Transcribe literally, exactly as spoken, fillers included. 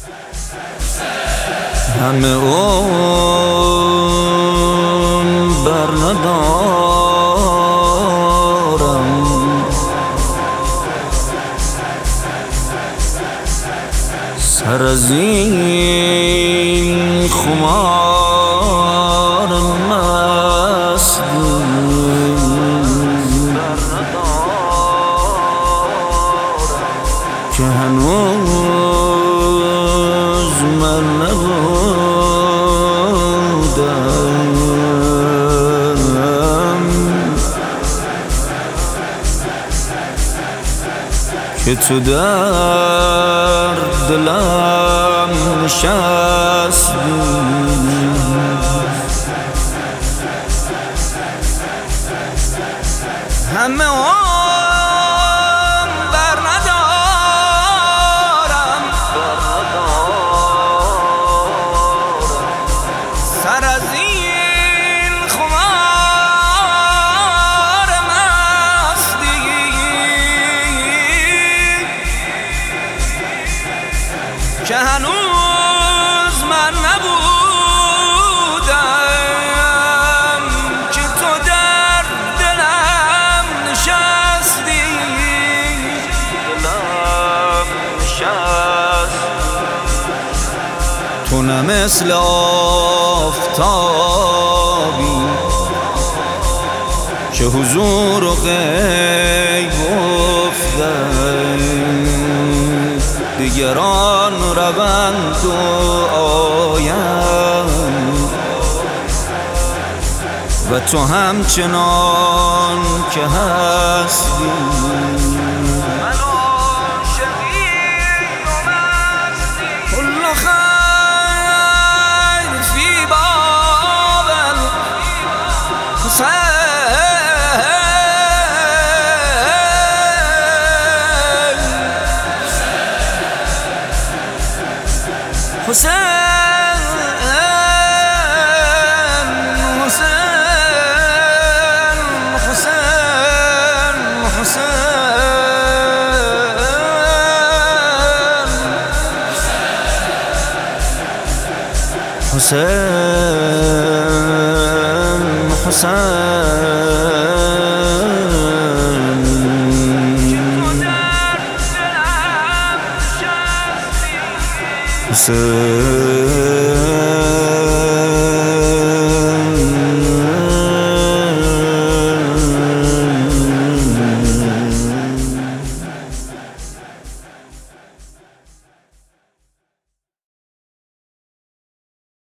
همه اون بر ندارم، سر از این خمار مست که هنوز من نبودم که تو در دلم نشستی. همه اون بر ندارم، سر از این خمار مستی که هنوز من نبودم که تو در دلم نشستی. دلم نشست تو نه مثل آفتابی که حضور و غیب افتد، دیگران روند و آیند و تو همچنان که هستی. من عاشقی و مستی، کل خیر فی باب الحسین. حسین حسین حسین حسین